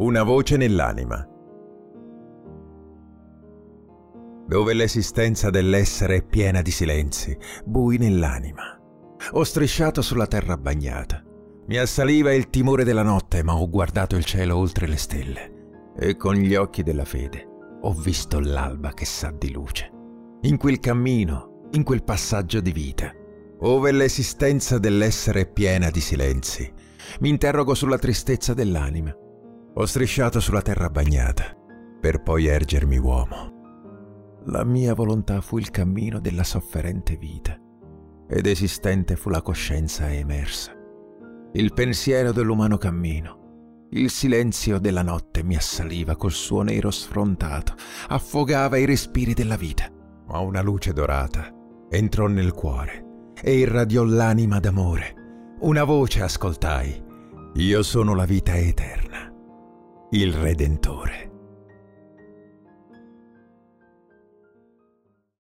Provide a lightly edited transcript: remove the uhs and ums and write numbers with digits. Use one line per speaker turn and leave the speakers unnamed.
Una voce nell'anima. Dove l'esistenza dell'essere è piena di silenzi, bui nell'anima. Ho strisciato sulla terra bagnata. Mi assaliva il timore della notte, ma ho guardato il cielo oltre le stelle e con gli occhi della fede ho visto l'alba che sa di luce. In quel cammino, in quel passaggio di vita, ove l'esistenza dell'essere è piena di silenzi, mi interrogo sulla tristezza dell'anima. Ho strisciato sulla terra bagnata per poi ergermi uomo. La mia volontà fu il cammino della sofferente vita ed esistente fu la coscienza emersa. Il pensiero dell'umano cammino, il silenzio della notte mi assaliva col suo nero sfrontato, affogava i respiri della vita. Ma una luce dorata entrò nel cuore e irradiò l'anima d'amore. Una voce ascoltai: io sono la vita eterna, il Redentore.